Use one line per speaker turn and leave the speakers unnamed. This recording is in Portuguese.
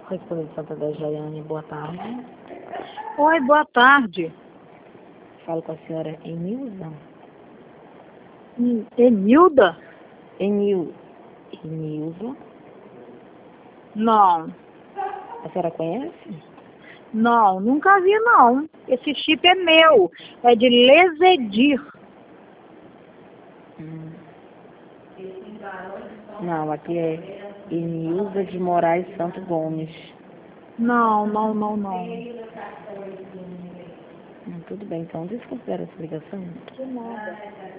Esposa de Santa Dé, Jaiane, boa tarde.
Oi, boa tarde.
Falo com a senhora Enilza.
Enilda?
Enilza.
Não.
A senhora conhece?
Não, nunca vi não. Esse chip é meu. É de Lezedir.
Não, aqui é Enilza de Moraes Santo Gomes.
Não.
Tudo bem, então desconsidera essa ligação.
De nada.